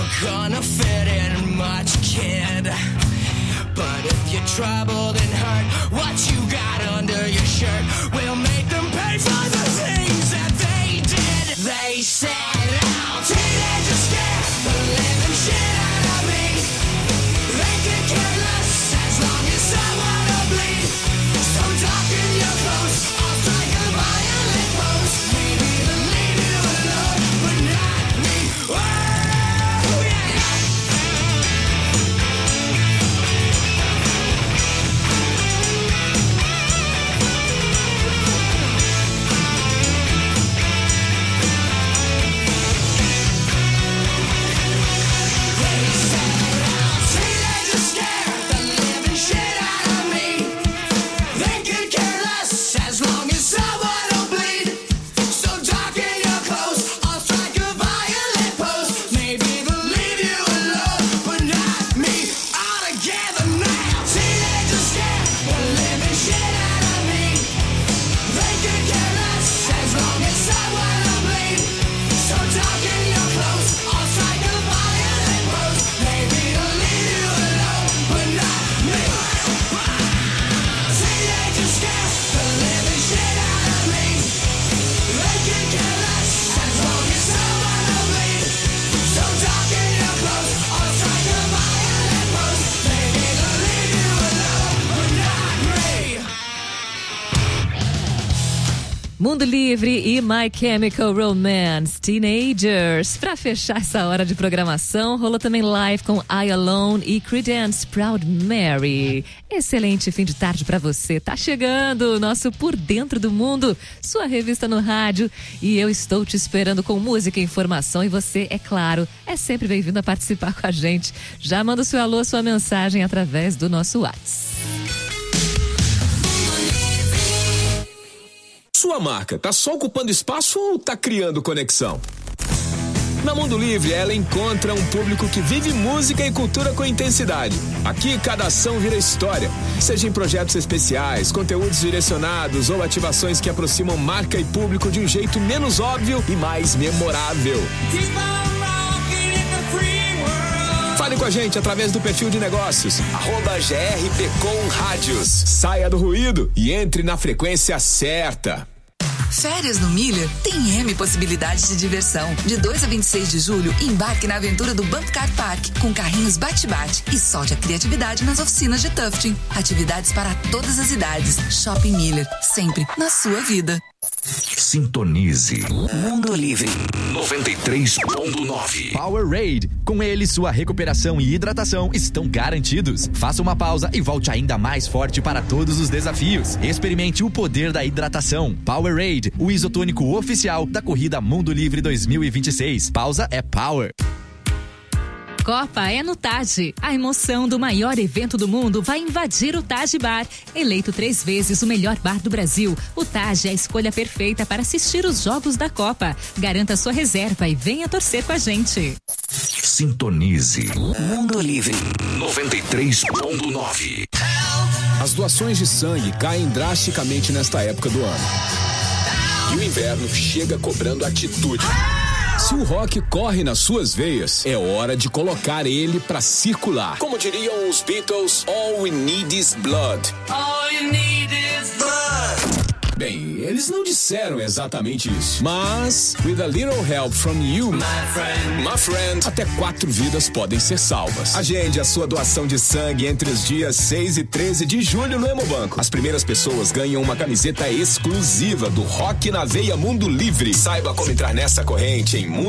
gonna fit in much, kid. But if you're troubled and hurt, what you got under your shirt will make them pay for the things that they did. They said, oh, teenagers scare the living shit out of me. They could care less as long as someone will bleed. So darken your clothes, I'll strike a violent pose. Maybe they'll leave you alone, but not me. Oh, yeah. Mundo Livre e My Chemical Romance, Teenagers. Pra fechar essa hora de programação, rolou também live com I Alone e Creedence, Proud Mary. Excelente fim de tarde pra você. Tá chegando o nosso Por Dentro do Mundo, sua revista no rádio. E eu estou te esperando com música e informação. E você, é claro, é sempre bem-vindo a participar com a gente. Já manda o seu alô, sua mensagem através do nosso WhatsApp. Sua marca tá só ocupando espaço ou tá criando conexão? Na Mundo Livre, ela encontra um público que vive música e cultura com intensidade. Aqui, cada ação vira história. Seja em projetos especiais, conteúdos direcionados ou ativações que aproximam marca e público de um jeito menos óbvio e mais memorável. Fale com a gente através do perfil de negócios, @GRPcom Rádios. Saia do ruído e entre na frequência certa. Férias no Miller tem M possibilidades de diversão. De 2 a 26 de julho, embarque na aventura do Bump Car Park, com carrinhos bate-bate e solte a criatividade nas oficinas de tufting. Atividades para todas as idades. Shopping Miller, sempre na sua vida. Sintonize Mundo Livre 93.9. Powerade. Com ele, sua recuperação e hidratação estão garantidos. Faça uma pausa e volte ainda mais forte para todos os desafios. Experimente o poder da hidratação. Powerade, o isotônico oficial da corrida Mundo Livre 2026. Pausa é power. Copa é no Taj. A emoção do maior evento do mundo vai invadir o Taj Bar. Eleito 3 vezes o melhor bar do Brasil, o Taj é a escolha perfeita para assistir os jogos da Copa. Garanta sua reserva e venha torcer com a gente. Sintonize Mundo Livre 93.9. As doações de sangue caem drasticamente nesta época do ano. E o inverno chega cobrando atitude. Se o rock corre nas suas veias, é hora de colocar ele pra circular. Como diriam os Beatles, all we need is blood. All you need is blood. Bem, eles não disseram exatamente isso. Mas, with a little help from you, my friend, até 4 vidas podem ser salvas. Agende a sua doação de sangue entre os dias 6 e 13 de julho no Hemobanco. As primeiras pessoas ganham uma camiseta exclusiva do Rock na Veia Mundo Livre. Saiba como entrar nessa corrente em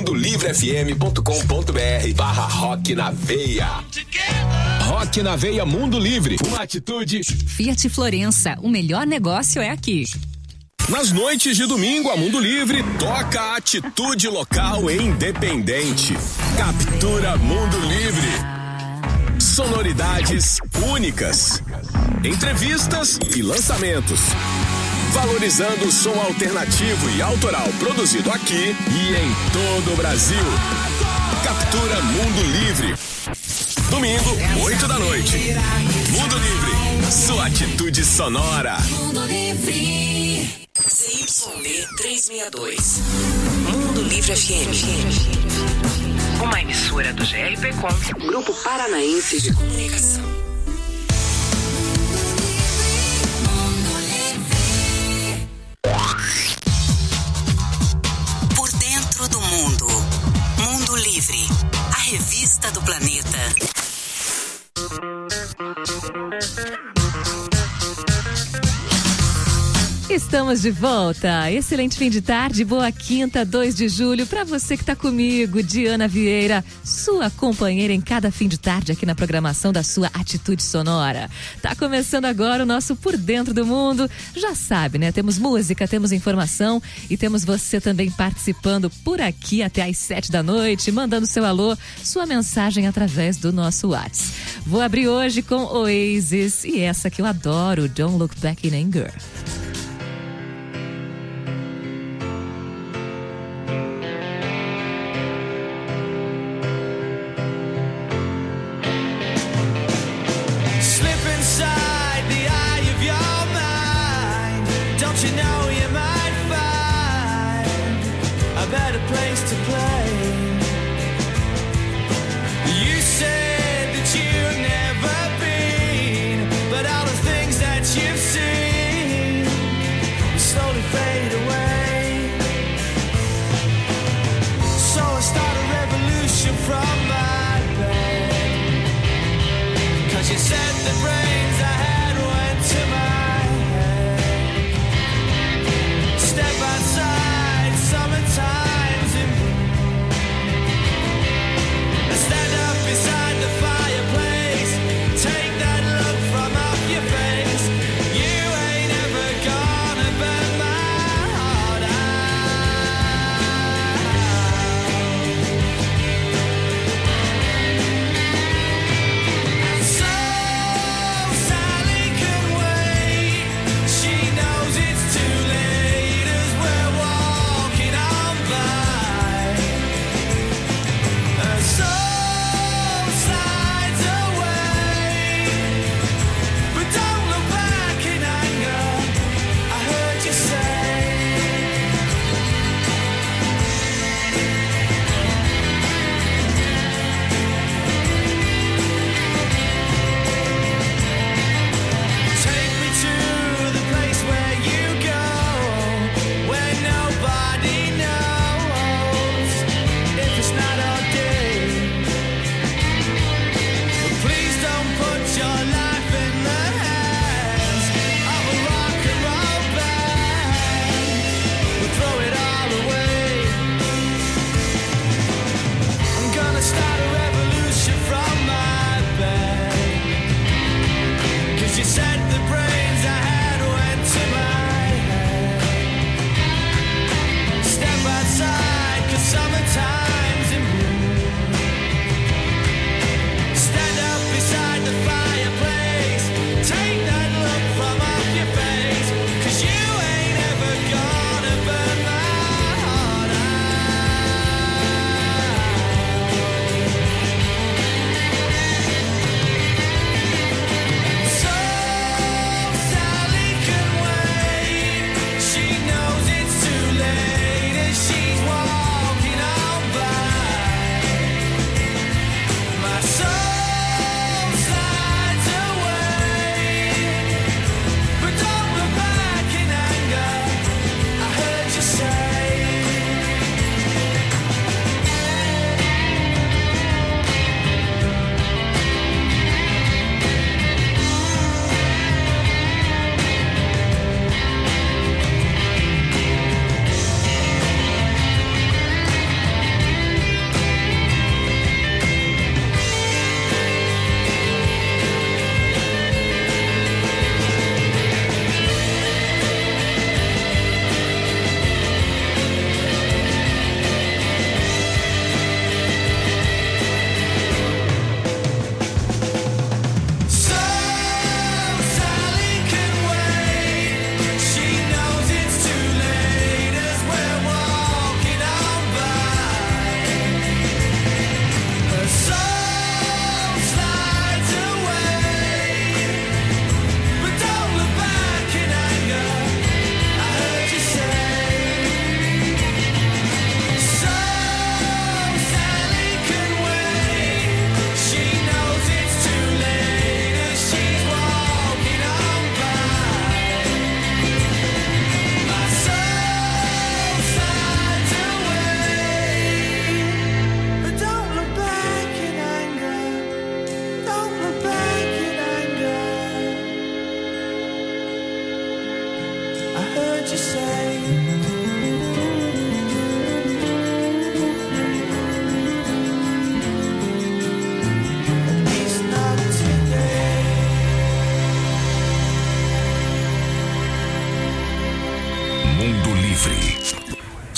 mundolivrefm.com.br/Rock na Veia. Rock na Veia Mundo Livre. Uma atitude. Fiat Florença, o melhor negócio é aqui. Nas noites de domingo, a Mundo Livre toca a atitude local e independente. Captura Mundo Livre. Sonoridades únicas. Entrevistas e lançamentos. Valorizando o som alternativo e autoral produzido aqui e em todo o Brasil. Captura Mundo Livre. Domingo, 8 da noite. Mundo Livre. Sua atitude sonora. Mundo Livre. CYB 362. Mundo Livre FM. Uma emissora do GRPcom, Grupo Paranaense de Comunicação. Por dentro do mundo. Mundo Livre, a revista do planeta. Estamos de volta. Excelente fim de tarde, boa quinta, 2 de julho. Para você que tá comigo, Diana Vieira, sua companheira em cada fim de tarde aqui na programação da sua Atitude Sonora. Tá começando agora o nosso Por Dentro do Mundo. Já sabe, né? Temos música, temos informação e temos você também participando por aqui até às 7 da noite, mandando seu alô, sua mensagem através do nosso WhatsApp. Vou abrir hoje com Oasis e essa que eu adoro, Don't Look Back in Anger. You've seen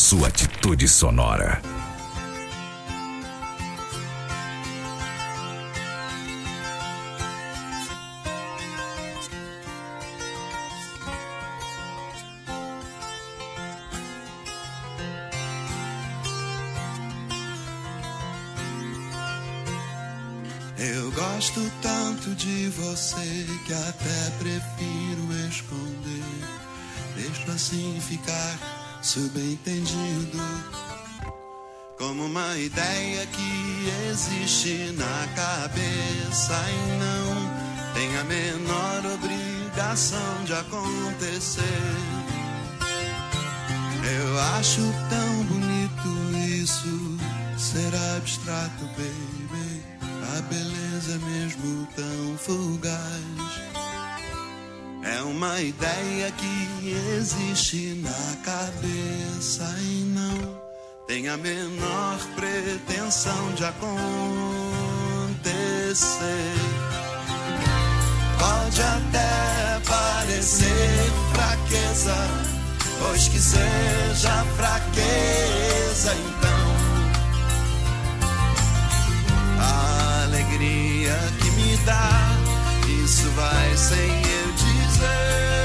sua atitude sonora. Eu gosto tanto de você que até prefiro esconder. Deixo assim ficar subentendido, como uma ideia que existe na cabeça e não tem a menor obrigação de acontecer. Eu acho tão bonito isso, ser abstrato, baby. A beleza mesmo tão fugaz é uma ideia que existe na cabeça e não tem a menor pretensão de acontecer. Pode até parecer fraqueza, pois que seja fraqueza, então a alegria que me dá, isso vai sem eu dizer.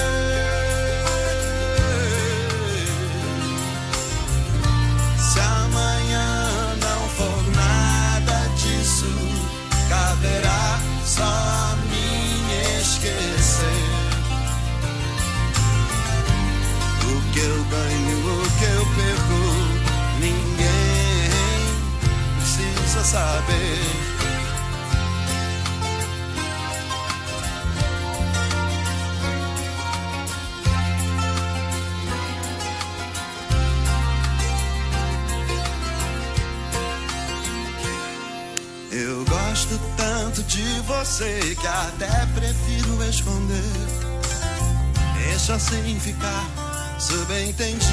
Se amanhã não for nada disso, caberá só a mim esquecer. O que eu ganho, o que eu perco, ninguém precisa saber. Eu gosto tanto de você que até prefiro esconder. Deixa assim ficar subentendido,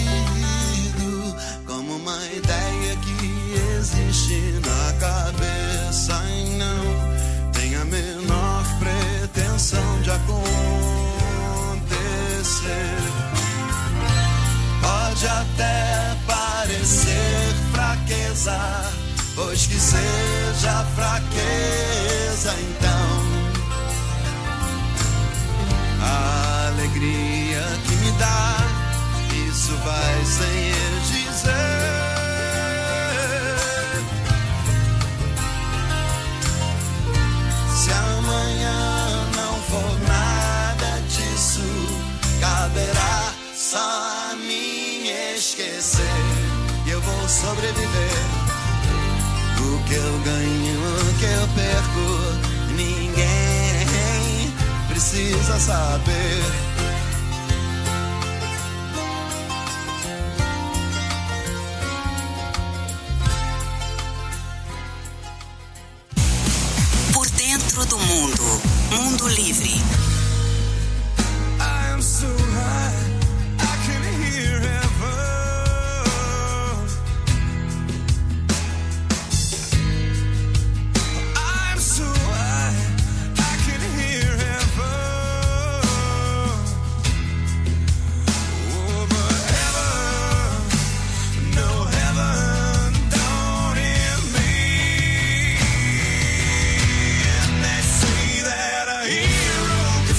como uma ideia que existe na cabeça e não tem a menor pretensão de acontecer. Pode até parecer fraqueza, pois que seja fraqueza, então a alegria que me dá, isso vai sem eu dizer. Se amanhã não for nada disso, caberá só a mim esquecer. E eu vou sobreviver. O que eu ganho, o que eu perco, ninguém precisa saber. Por dentro do mundo, Mundo Livre. I am so high, I can hear heaven. I'm so high, I can hear heaven. Oh, but heaven, no heaven, don't hear me. And they say that a hero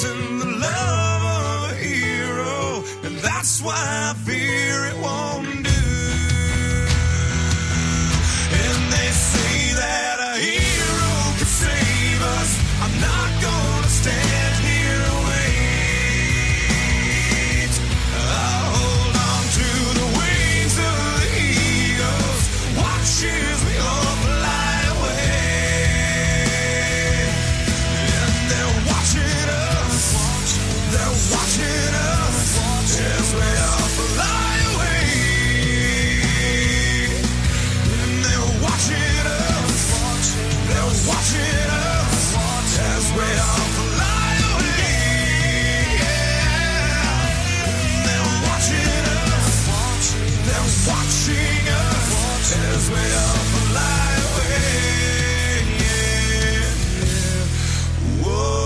isn't the love of a hero, and that's why I fear it won't do. And they say that a hero can save us. I'm not gonna stand here and wait. I'll hold on to the wings of the eagles, watch as we all fly away. And they're watching us, they're watching us as we all fly away. And they're watching us, they're watching us as we all fly away. And they're watching us, they're watching us as we all fly away. Whoa.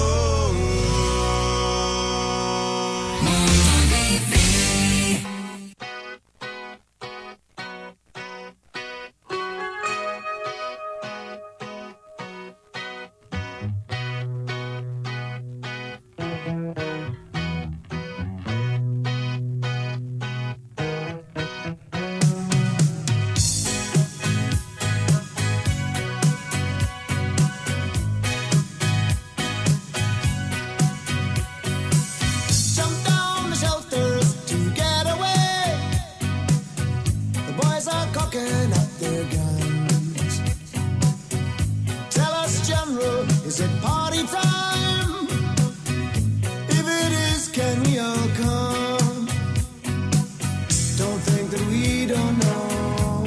Jump down the shelters to get away. The boys are cocking up their guns. Tell us, General, is it party time? If it is, can we all come? Don't think that we don't know.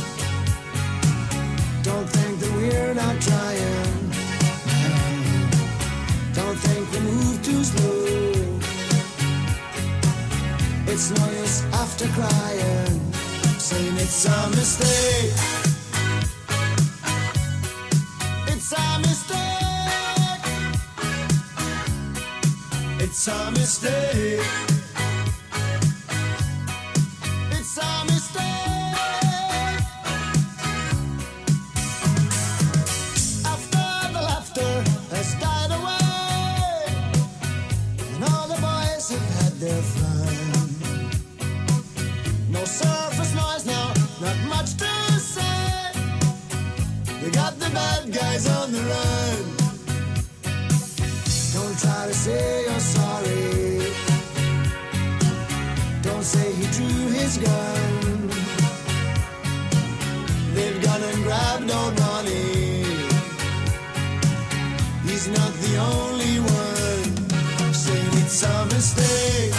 Don't think that we're not trying. Don't think we move too slow. It's no use after crying, saying it's a mistake. It's a mistake. It's a mistake. It's a mistake. After the laughter has died away, and all the boys have had their fun. No surface noise now, not much to say. We got the bad guys on the run. Don't try to say you're sorry. Don't say he drew his gun. They've gone and grabbed old Ronnie. He's not the only one. Saying it's a mistake.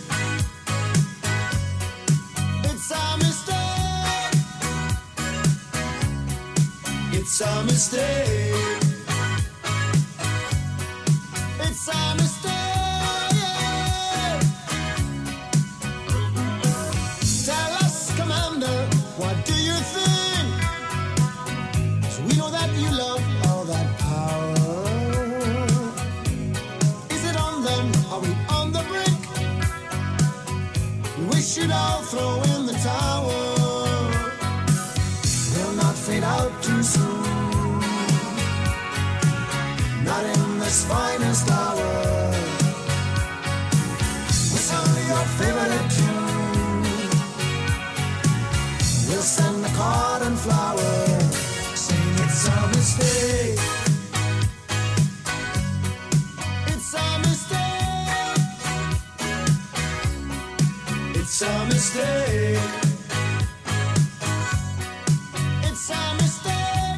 It's a mistake. It's a mistake. It's a mistake. Tell us, Commander, what do you think? So we know that you love all that power. Is it on them? Are we on the brink? We should all throw in the towel. We'll not fade out too soon. Not in this finest hour. It's only your favorite tune. We'll send the card and flower, saying it's a mistake. It's a mistake. It's a mistake. It's a mistake.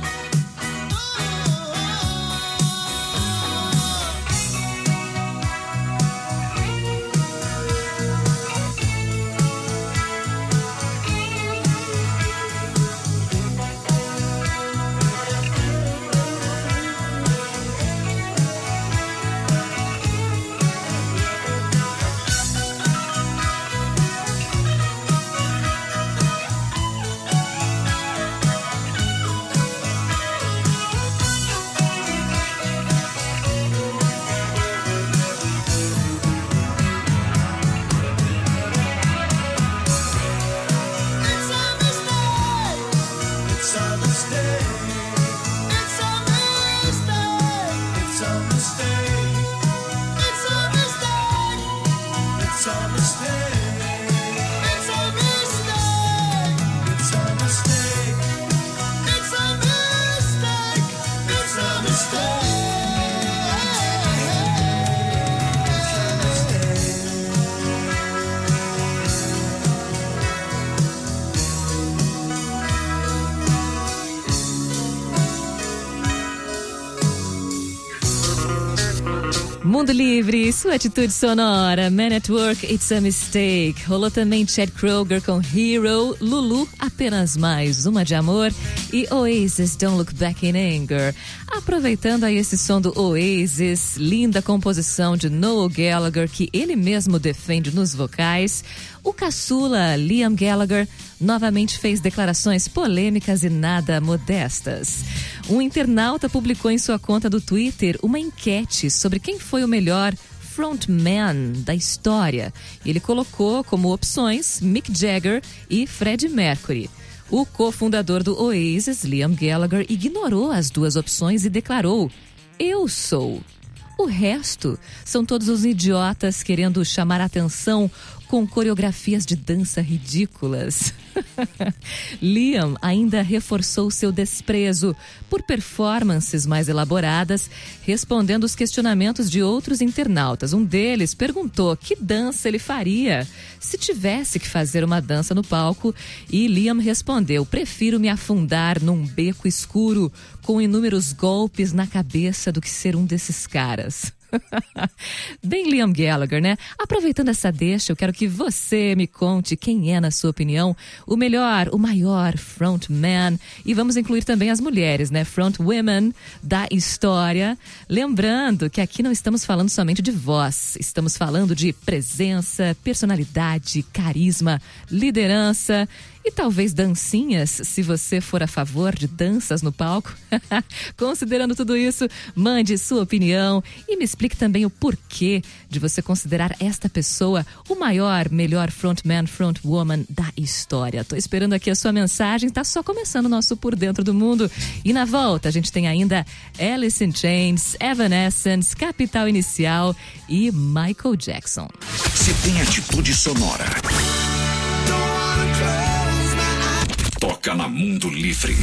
Mundo Livre, sua atitude sonora. Man at Work, It's a Mistake. Rolou também Chad Kroeger com Hero, Lulu, Apenas Mais Uma de Amor e Oasis, Don't Look Back in Anger. Aproveitando aí esse som do Oasis, linda composição de Noel Gallagher, que ele mesmo defende nos vocais, o caçula Liam Gallagher novamente fez declarações polêmicas e nada modestas. Um internauta publicou em sua conta do Twitter uma enquete sobre quem foi o melhor frontman da história. Ele colocou como opções Mick Jagger e Freddie Mercury. O cofundador do Oasis, Liam Gallagher, ignorou as duas opções e declarou: "Eu sou. O resto são todos os idiotas querendo chamar atenção com coreografias de dança ridículas." Liam ainda reforçou seu desprezo por performances mais elaboradas, respondendo os questionamentos de outros internautas. Um deles perguntou que dança ele faria se tivesse que fazer uma dança no palco, e Liam respondeu: "Prefiro me afundar num beco escuro com inúmeros golpes na cabeça do que ser um desses caras." Bem Liam Gallagher, né? Aproveitando essa deixa, eu quero que você me conte quem é, na sua opinião, o melhor, o maior frontman. E vamos incluir também as mulheres, né? Frontwomen da história. Lembrando que aqui não estamos falando somente de voz, estamos falando de presença, personalidade, carisma, liderança e talvez dancinhas, se você for a favor de danças no palco. Considerando tudo isso, mande sua opinião e me explique também o porquê de você considerar esta pessoa o maior, melhor frontman, frontwoman da história. Tô esperando aqui a sua mensagem, tá só começando o nosso Por Dentro do Mundo. E na volta a gente tem ainda Alice in Chains, Evanescence, Capital Inicial e Michael Jackson. Se tem atitude sonora, toca na Mundo Livre.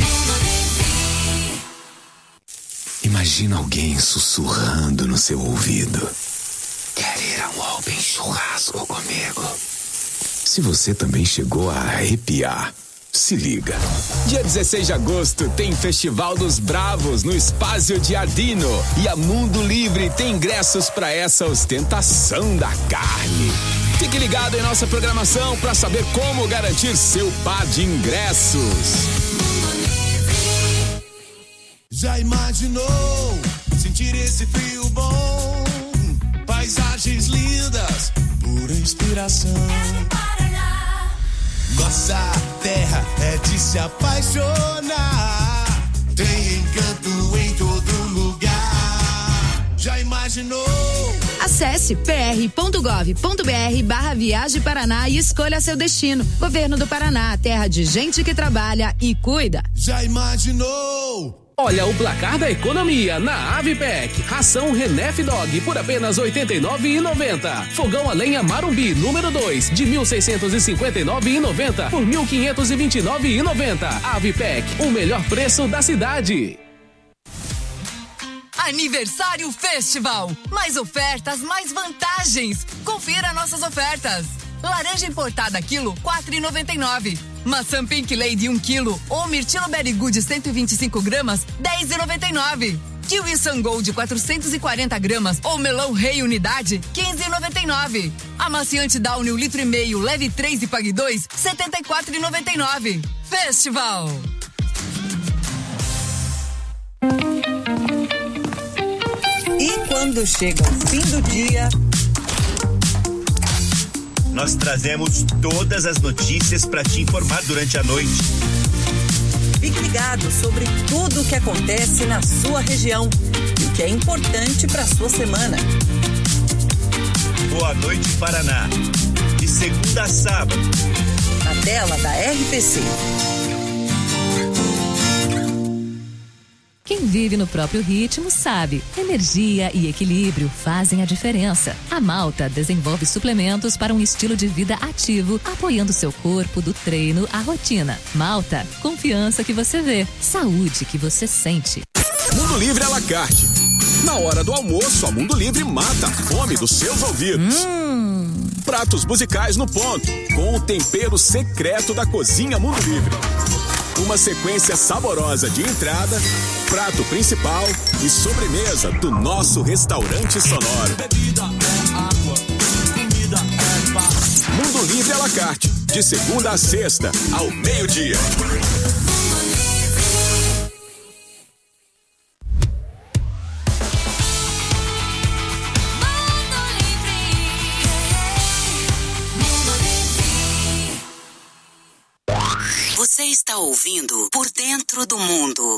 Imagina alguém sussurrando no seu ouvido: "Quer ir a um open churrasco comigo?" Se você também chegou a arrepiar, se liga. Dia 16 de agosto tem Festival dos Bravos no Spazio Giardino, e a Mundo Livre tem ingressos para essa ostentação da carne. Fique ligado em nossa programação para saber como garantir seu par de ingressos. Já imaginou sentir esse frio bom? Paisagens lindas, pura inspiração. Nossa terra é de se apaixonar. Tem encanto em todo lugar. Já imaginou? Acesse pr.gov.br/Viagem Paraná e escolha seu destino. Governo do Paraná, terra de gente que trabalha e cuida. Já imaginou? Olha o placar da economia na Avipec. Ração Renef Dog por apenas R$ 89,90. Fogão a lenha Marumbi número 2 de R$ 1.659,90 por R$ 1.529,90. Avipec, o melhor preço da cidade. Aniversário Festival. Mais ofertas, mais vantagens. Confira nossas ofertas. Laranja importada quilo, R$ 4,99. Maçã Pink Lady 1 quilo ou Mirtilo Berry Good 125 gramas, R$ 10,99. Kiwi Sun Gold 440 gramas ou melão Rei unidade, R$ 15,99. Amaciante Downy 1,5 litro, leve 3 e pague 2, R$ 74,99. Festival. E quando chega o fim do dia, nós trazemos todas as notícias para te informar durante a noite. Fique ligado sobre tudo o que acontece na sua região e o que é importante para sua semana. Boa Noite Paraná, de segunda a sábado, na tela da RPC. Quem vive no próprio ritmo sabe, energia e equilíbrio fazem a diferença. A Malta desenvolve suplementos para um estilo de vida ativo, apoiando seu corpo do treino à rotina. Malta, confiança que você vê, saúde que você sente. Mundo Livre à la carte. Na hora do almoço, a Mundo Livre mata a fome dos seus ouvidos. Pratos musicais no ponto, com o tempero secreto da cozinha Mundo Livre. uma sequência saborosa de entrada, prato principal e sobremesa do nosso restaurante sonoro. Bebida é água, comida é paz. Mundo Livre à la carte, de segunda a sexta, ao meio-dia. Você está ouvindo Por Dentro do Mundo.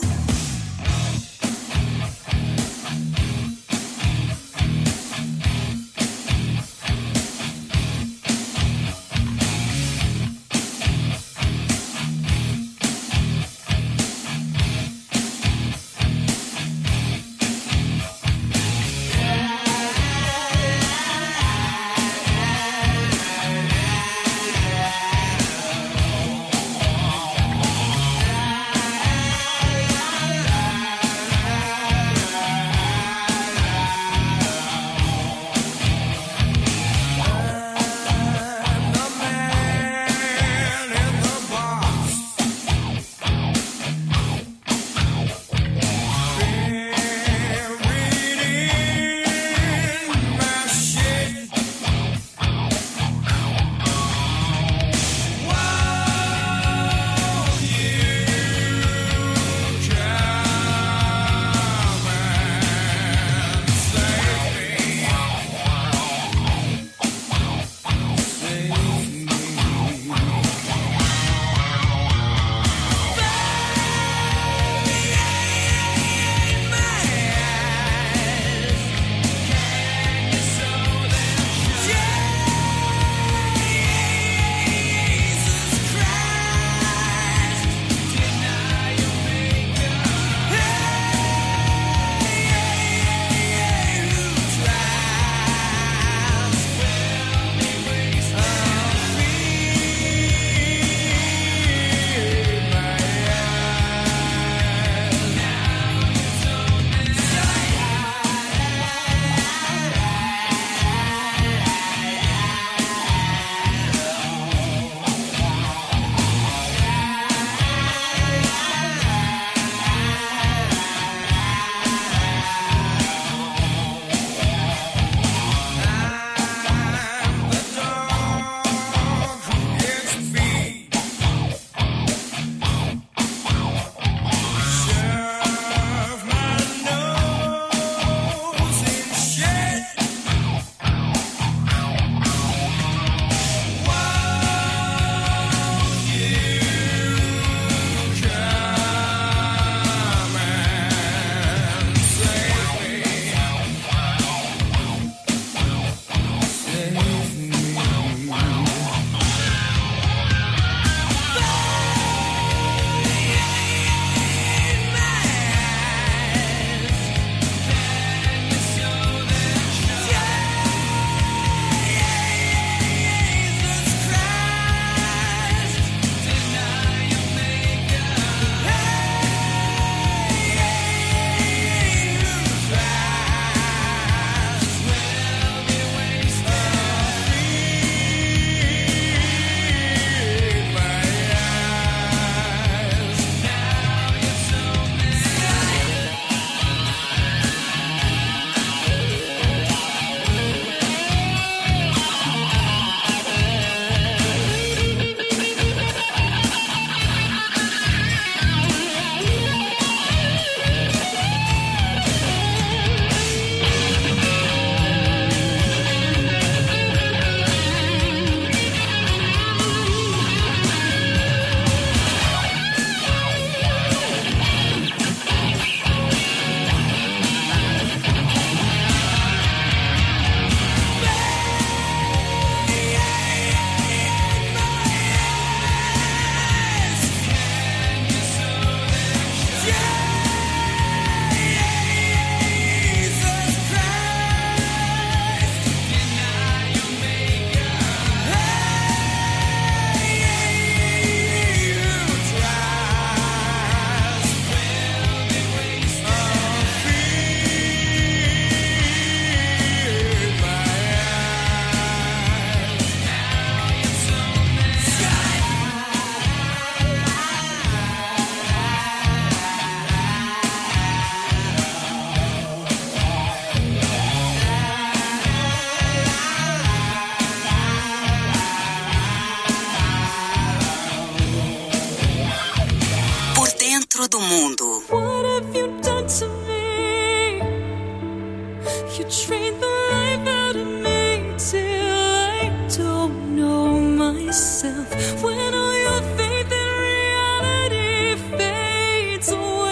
centro do mundo. What have you done to me? You trained the life out of me till I don't know myself. When all your faith in reality fades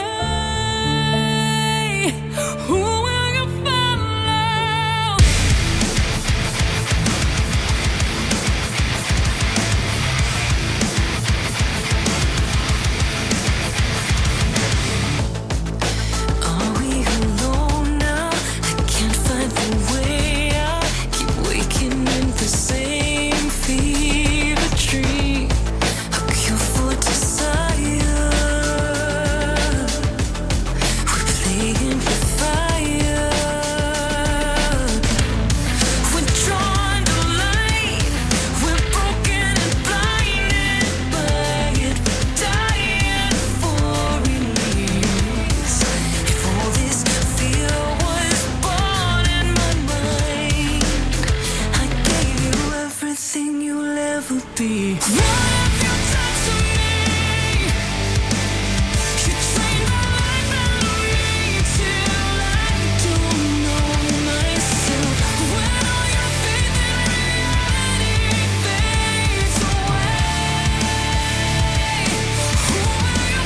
away, who will you follow? Are we alone now? I can't find the way out. Keep waking in the same fever dream. A cure for desire. We're playing with fire. We're drawn to light. We're broken and blinded by it. We're dying for release. If all this fear was born in my mind, I gave you everything you'll ever be. What have you done to me? You trained the life out of me till I don't know myself. When all your faith in reality fades away, who will you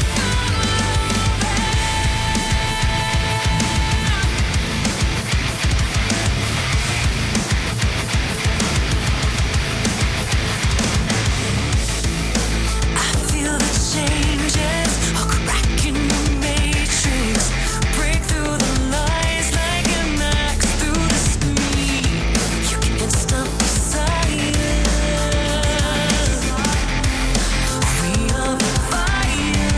I feel the changes, a crack in the matrix. Break through the lies like an axe through the screen. You can't stop the silence. We are the fire.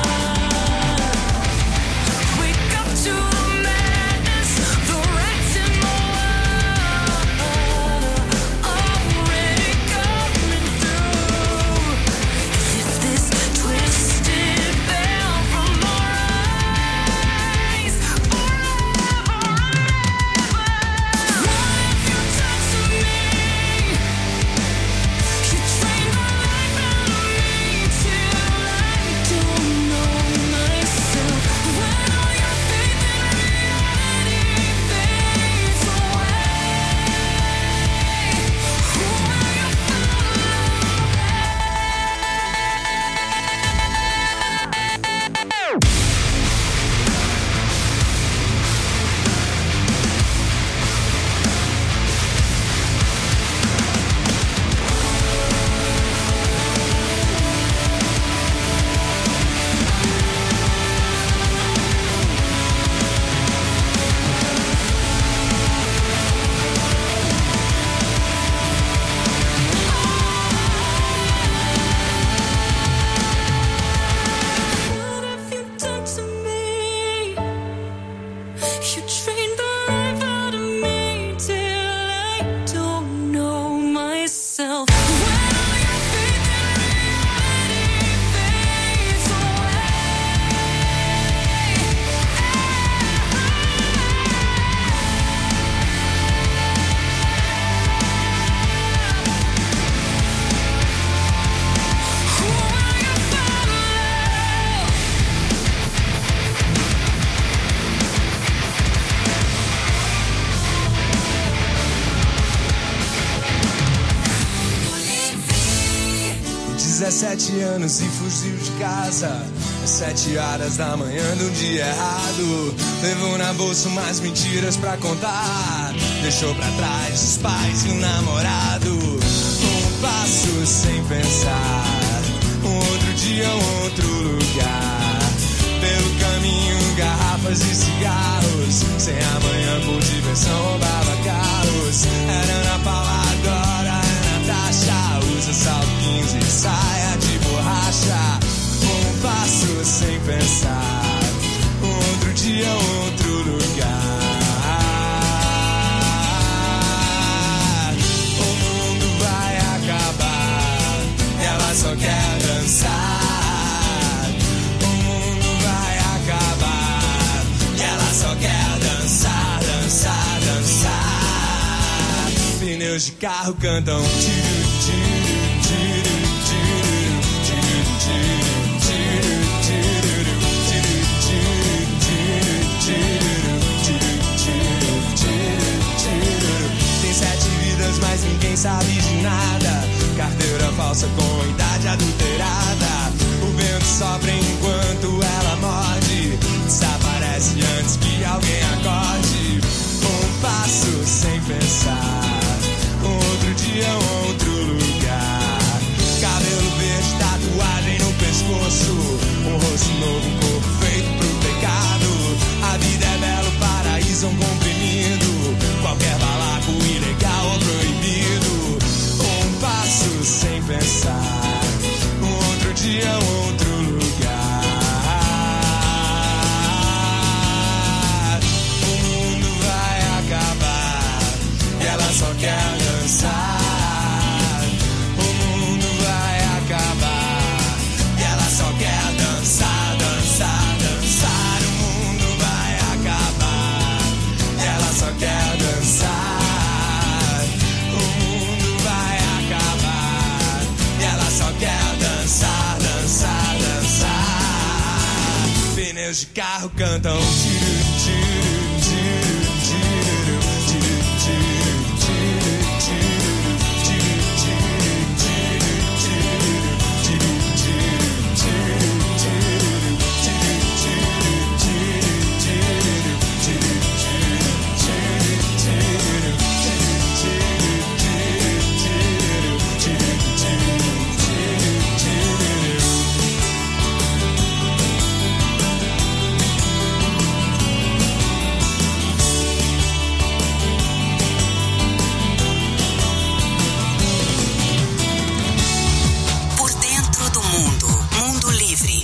Wake up to the madness, the rats in the world already coming through. Lift this twisted veil from our eyes forever. What have you done to me? You trained the life out of me till I don't know myself. When all your faith in reality fades away, who will you What have you done to me? You trained the life out of me till I don't know myself. When all your faith in reality fades away, who will you follow? Com 17 anos e fugiu de casa às 7 horas da manhã do dia errado. Levou na bolsa umas mentiras pra contar. Deixou pra trás os pais e o namorado. Um passo sem pensar. Um outro dia, um outro lugar. Pelo caminho, garrafas e cigarros. Sem amanhã por diversão, roubava carros. Era Ana Paula agora, é Natasha. Usa salto 15 e saia de borracha. Um passo sem pensar. Um outro dia, outro lugar. O mundo vai acabar. Ela só quer dançar. O mundo vai acabar. Ela só quer dançar, dançar, dançar. Pneus de carro cantam tiro, tiro, tiro, tiro, tiro, tiro, tiro, tiro. sopra enquanto ela morde. Desaparece antes que alguém acorde. Um passo sem pensar. Outro dia, outro lugar. Cabelo verde, tatuagem no pescoço. Um rosto novo, um corpo feito pro pecado. A vida é belo, paraíso, um comprimido. Qualquer balaco, ilegal ou proibido. Um passo sem pensar. Outro dia, outro lugar. O mundo vai acabar e ela só quer dançar. O mundo vai acabar e ela só quer dançar, dançar, dançar. O mundo vai acabar e ela só quer dançar. O mundo vai acabar e ela só quer dançar, dançar, dançar. Pneus de carro cantam tiro, tiro, tiro, tiro, tiro, tiro, tiro, tiro. Por dentro do mundo. Mundo Livre.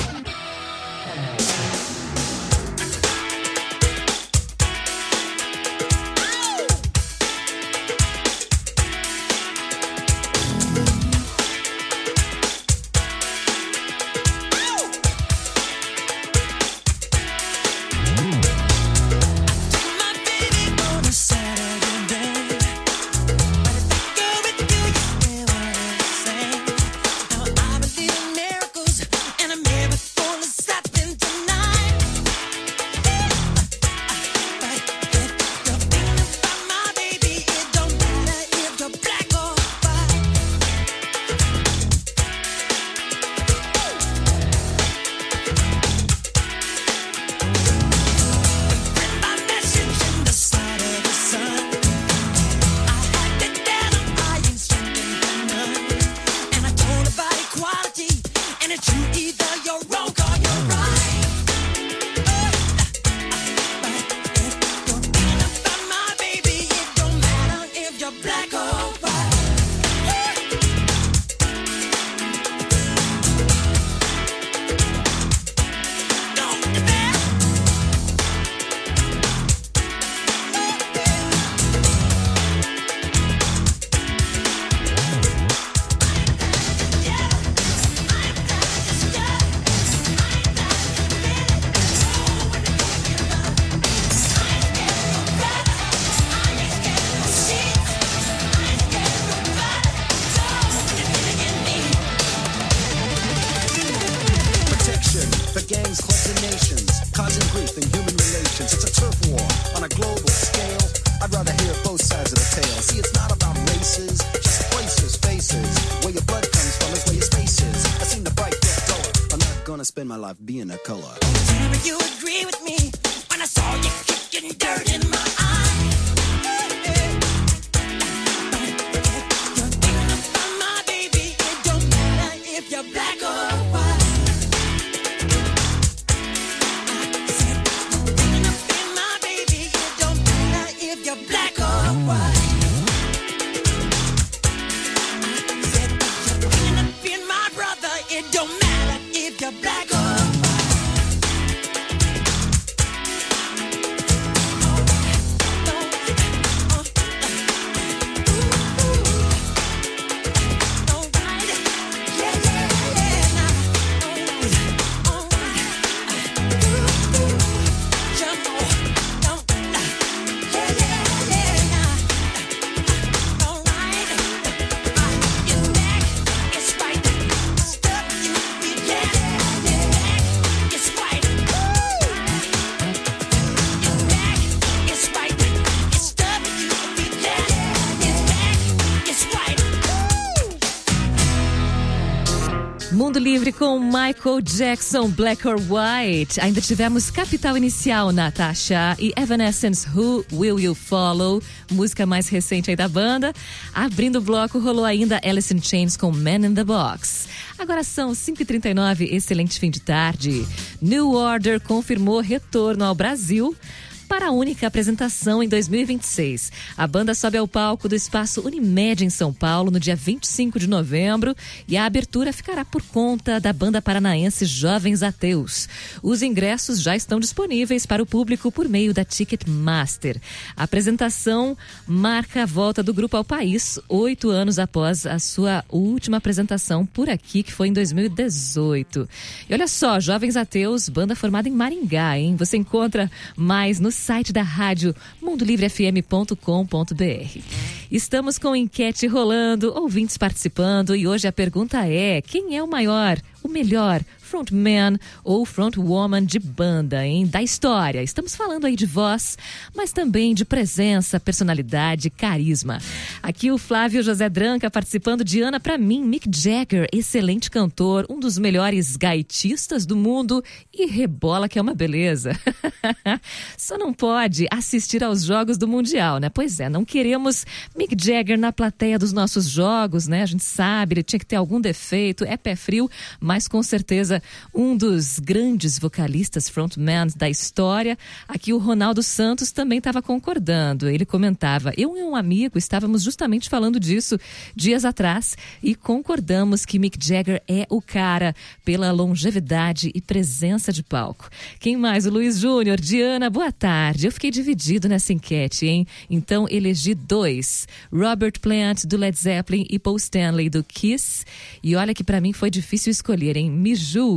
Spend my life being a color. Never you agree with me when I saw you kicking dirt in my eye. You're thinking about my baby. It don't matter if you're black or white. I said you're thinking about my baby. It don't matter if you're black or white. I said you're thinking about my brother. It don't matter if you're black or white. Mundo Livre com Michael Jackson, Black or White. Ainda tivemos Capital Inicial, Natasha e Evanescence, Who Will You Follow, música mais recente aí da banda. Abrindo o bloco, rolou ainda Alice in Chains com Man in the Box. Agora são 5h39, excelente fim de tarde. New Order confirmou retorno ao Brasil para a única apresentação em 2026. A banda sobe ao palco do Espaço Unimed em São Paulo no dia 25 de novembro e a abertura ficará por conta da banda paranaense Jovens Ateus. Os ingressos já estão disponíveis para o público por meio da Ticketmaster. A apresentação marca a volta do grupo ao país 8 anos após a sua última apresentação por aqui, que foi em 2018. E olha só, Jovens Ateus, banda formada em Maringá, hein? Você encontra mais no site da rádio mundolivrefm.com.br. Estamos com enquete rolando, ouvintes participando e hoje a pergunta é: quem é o maior, o melhor frontman ou frontwoman de banda, hein? Da história. Estamos falando aí de voz, mas também de presença, personalidade, carisma. Aqui o Flávio José Dranca participando. Diana, pra mim, Mick Jagger, excelente cantor, um dos melhores gaitistas do mundo e rebola que é uma beleza. Só não pode assistir aos jogos do Mundial, né? Pois é, não queremos Mick Jagger na plateia dos nossos jogos, né? A gente sabe, ele tinha que ter algum defeito, é pé frio, mas com certeza um dos grandes vocalistas frontmans da história. Aqui o Ronaldo Santos também estava concordando. Ele comentava: eu e um amigo estávamos justamente falando disso dias atrás e concordamos que Mick Jagger é o cara pela longevidade e presença de palco. Quem mais? O Luiz Júnior. Diana, boa tarde. Eu fiquei dividido nessa enquete, hein? Então elegi 2. Robert Plant, do Led Zeppelin, e Paul Stanley, do Kiss. E olha que pra mim foi difícil escolher, hein? Me julguem.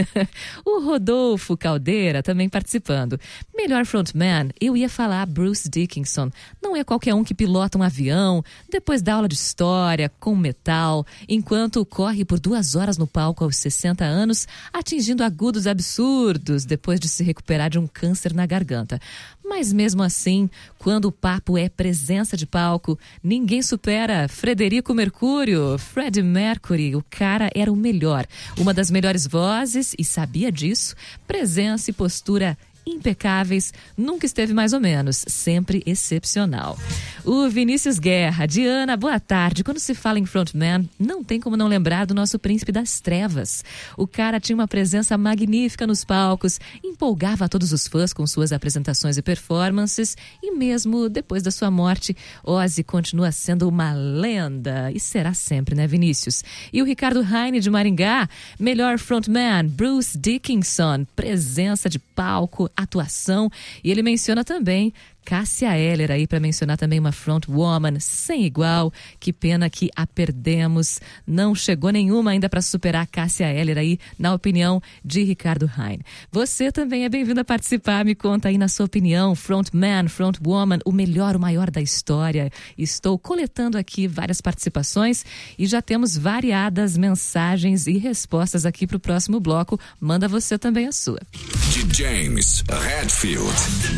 O Rodolfo Caldeira também participando. Melhor frontman, eu ia falar Bruce Dickinson. Não é qualquer um que pilota um avião, depois dá aula de história, com metal, enquanto corre por 2 horas no palco aos 60 anos, atingindo agudos absurdos depois de se recuperar de um câncer na garganta. Mas mesmo assim, quando o papo é presença de palco, ninguém supera Frederico Mercúrio. Freddie Mercury, o cara era o melhor. Uma das melhores vozes, e sabia disso, presença e postura impecáveis, nunca esteve mais ou menos, sempre excepcional. O Vinícius Guerra. Diana, boa tarde. Quando se fala em frontman, não tem como não lembrar do nosso príncipe das trevas. O cara tinha uma presença magnífica nos palcos, empolgava a todos os fãs com suas apresentações e performances, e mesmo depois da sua morte, Ozzy continua sendo uma lenda, e será sempre, né, Vinícius? E o Ricardo Heine de Maringá, melhor frontman, Bruce Dickinson, presença de palco, atuação, e ele menciona também Cássia Eller aí para mencionar também uma frontwoman sem igual. Que pena que a perdemos. Não chegou nenhuma ainda para superar a Cássia Eller aí, na opinião de Ricardo Heine. Você também é bem-vindo a participar. Me conta aí na sua opinião, frontman, frontwoman, o melhor, o maior da história. Estou coletando aqui várias participações e já temos variadas mensagens e respostas aqui para o próximo bloco. Manda você também a sua. De James Hetfield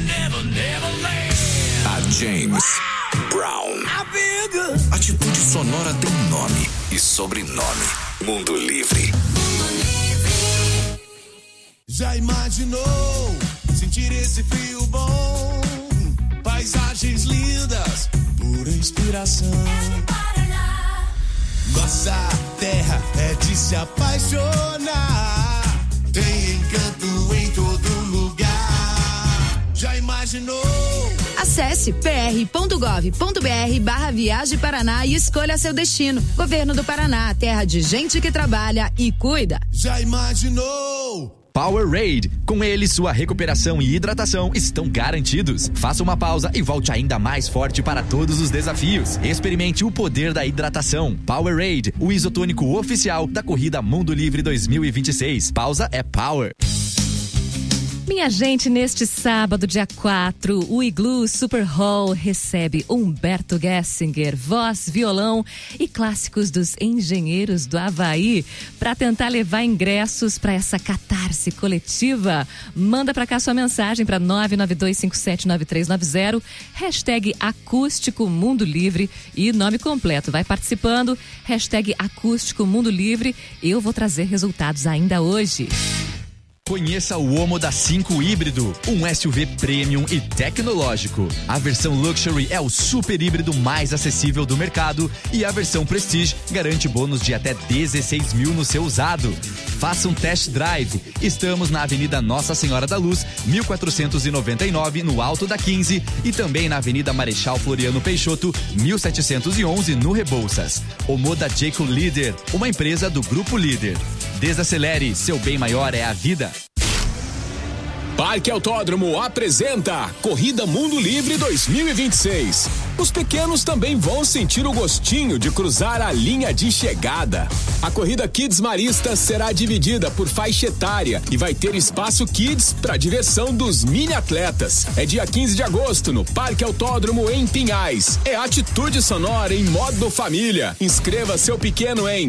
a James Brown. Atitude Sonora tem nome e sobrenome. Mundo Livre. Já imaginou sentir esse frio bom? Paisagens lindas, pura inspiração. Nossa terra é de se apaixonar. Tem encanto em todo lugar. Já imaginou? Acesse pr.gov.br/Viagem Paraná e escolha seu destino. Governo do Paraná, terra de gente que trabalha e cuida. Já imaginou? Powerade. Com ele, sua recuperação e hidratação estão garantidos. Faça uma pausa e volte ainda mais forte para todos os desafios. Experimente o poder da hidratação. Powerade, o isotônico oficial da corrida Mundo Livre 2026. Pausa é power. Minha gente, neste sábado, dia 4, o Igloo Super Hall recebe Humberto Gessinger, voz, violão e clássicos dos Engenheiros do Havaí, para tentar levar ingressos para essa catarse coletiva. Manda para cá sua mensagem para 992579390, hashtag Acústico Mundo Livre e nome completo. Vai participando, hashtag Acústico Mundo Livre. Eu vou trazer resultados ainda hoje. Conheça o Omoda 5 híbrido, um SUV premium e tecnológico. A versão Luxury é o super híbrido mais acessível do mercado e a versão Prestige garante bônus de até 16 mil no seu usado. Faça um test drive. Estamos na Avenida Nossa Senhora da Luz, 1499, no Alto da 15 e também na Avenida Marechal Floriano Peixoto, 1711, no Rebouças. Omoda Jayco Líder, uma empresa do Grupo Líder. Desacelere, seu bem maior é a vida. Parque Autódromo apresenta Corrida Mundo Livre 2026. Os pequenos também vão sentir o gostinho de cruzar a linha de chegada. A corrida Kids Marista será dividida por faixa etária e vai ter espaço Kids para diversão dos mini atletas. É dia 15 de agosto no Parque Autódromo em Pinhais. É atitude sonora em modo família. Inscreva seu pequeno em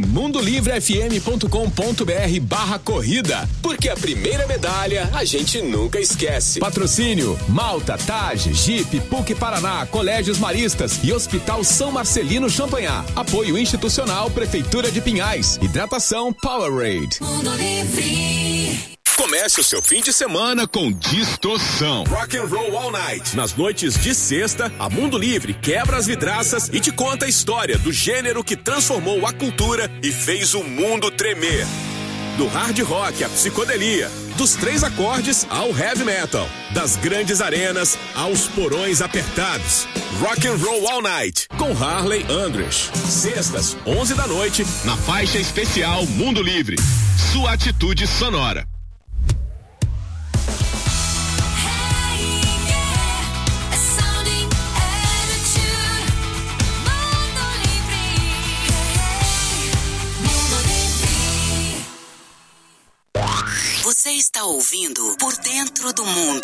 mundolivrefm.com.br/corrida, porque a primeira medalha a gente nunca esquece. Patrocínio Malta, Tage, Jeep, PUC Paraná, Colégios Maristas e Hospital São Marcelino Champagnat. Apoio institucional Prefeitura de Pinhais. Hidratação Powerade. Mundo Livre. Comece o seu fim de semana com distorção. Rock and Roll All Night. Nas noites de sexta, a Mundo Livre quebra as vidraças e te conta a história do gênero que transformou a cultura e fez o mundo tremer. Do hard rock à psicodelia, dos 3 acordes ao heavy metal, das grandes arenas aos porões apertados. Rock and Roll All Night, com Harley Andress. Sextas, 11 da noite, na faixa especial Mundo Livre. Sua atitude sonora. Você está ouvindo Por Dentro do Mundo.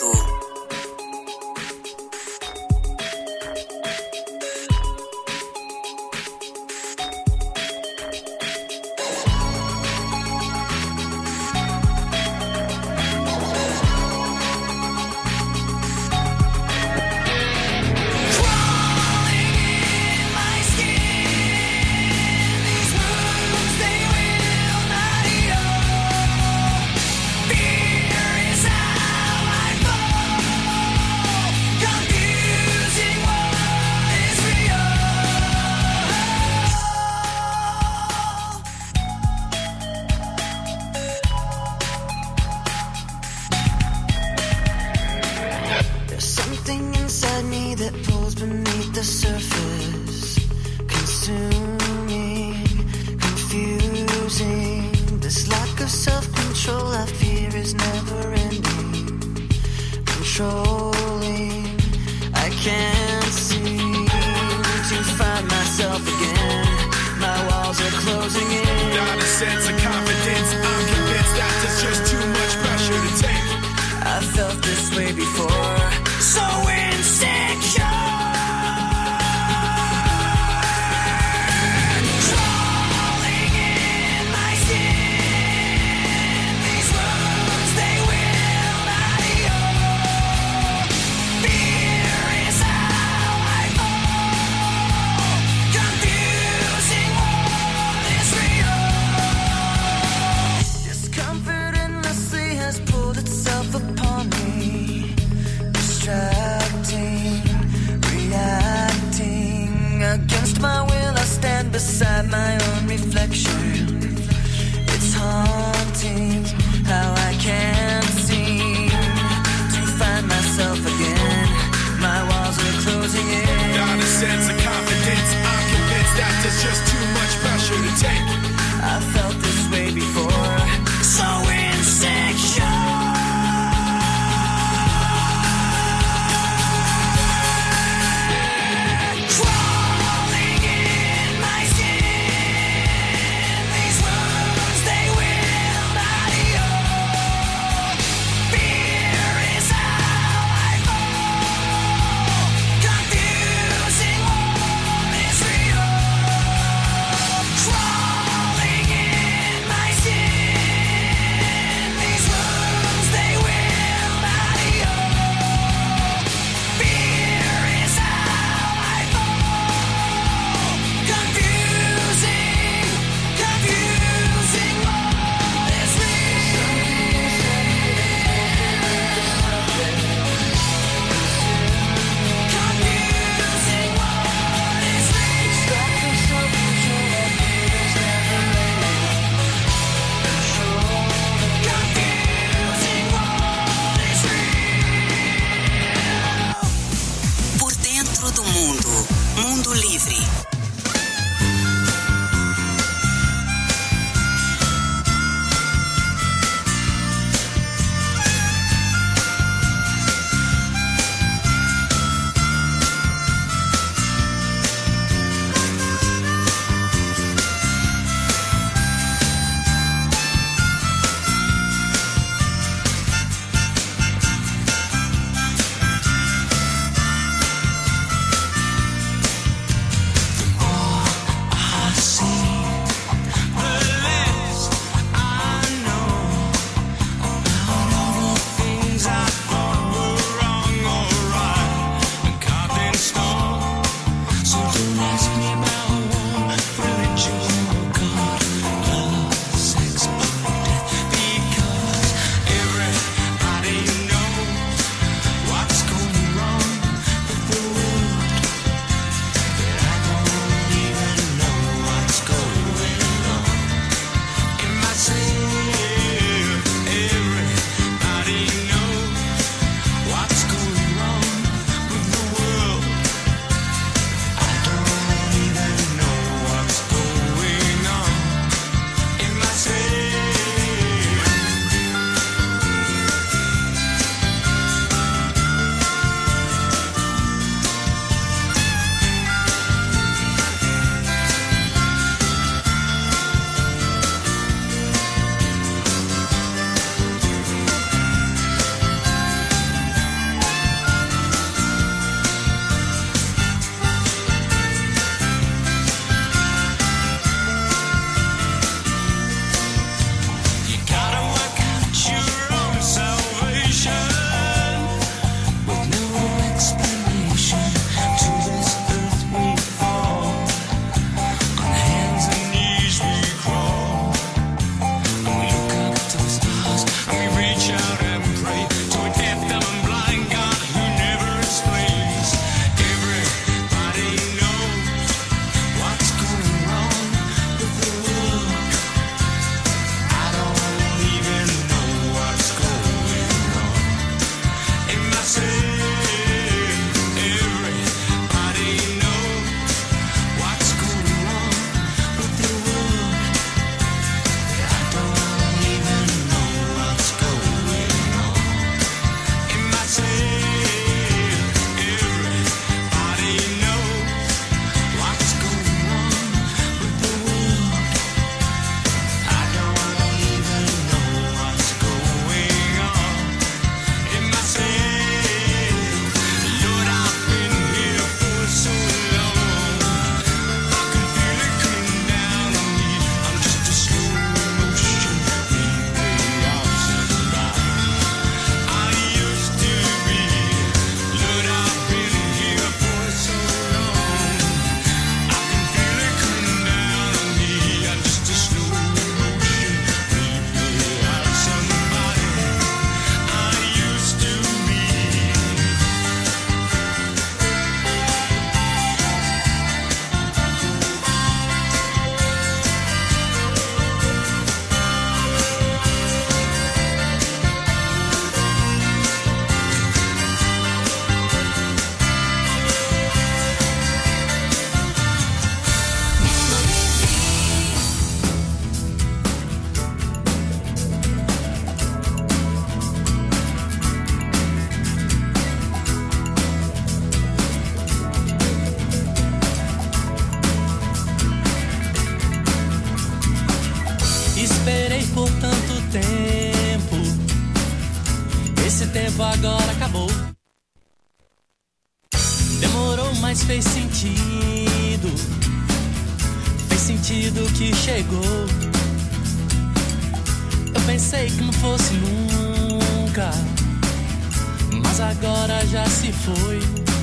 Esse tempo agora acabou. Demorou, mas fez sentido. Fez sentido que chegou. Eu pensei que não fosse nunca, mas agora já se foi.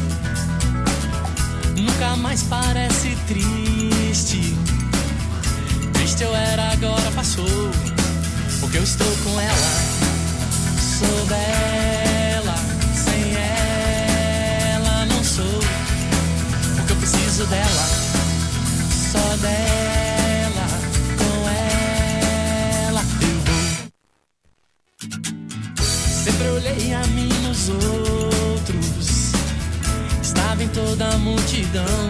Nunca mais parece triste. Triste eu era, agora passou. Porque eu estou com ela. Sou dela. Sem ela não sou. Porque eu preciso dela. Só dela. Com ela eu vou. Sempre olhei a mim nos outros. Estava em toda a multidão,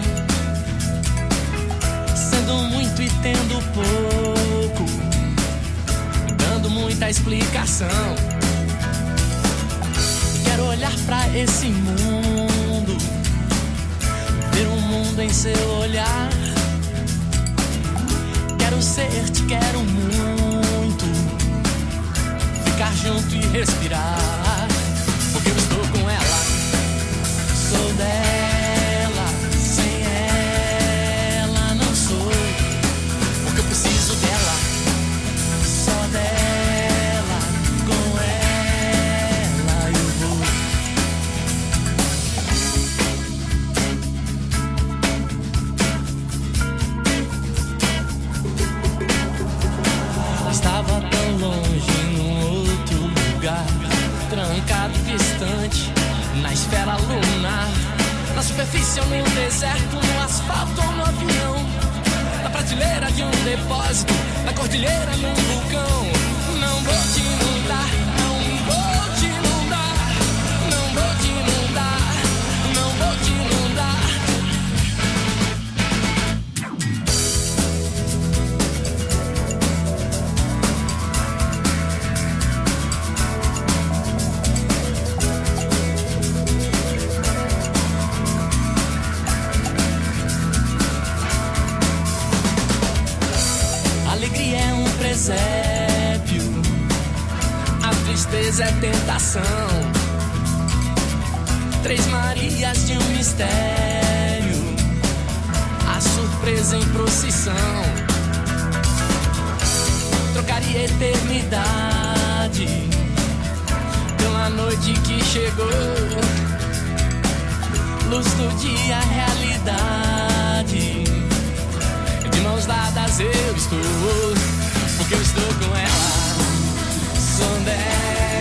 sendo muito e tendo pouco, dando muita explicação. Quero olhar pra esse mundo, ver um mundo em seu olhar. Quero ser, te quero muito, ficar junto e respirar. Porque eu estou com ela. Sou dela, sem ela não sou. Porque eu preciso dela, só dela, com ela eu vou. Estava tão longe num outro lugar, trancado, distante, na esfera lunar, na superfície ou no deserto, no asfalto ou no avião, na prateleira de um depósito, na cordilheira num vulcão. Não vou te inundar, não vou te inundar, não vou te inundar, não vou te inundar. Presépio, a tristeza é tentação. Três Marias de um mistério, a surpresa em procissão. Trocaria eternidade pela noite que chegou. Luz do dia, realidade. De mãos dadas eu estou. Porque eu estou com ela. Sou dela.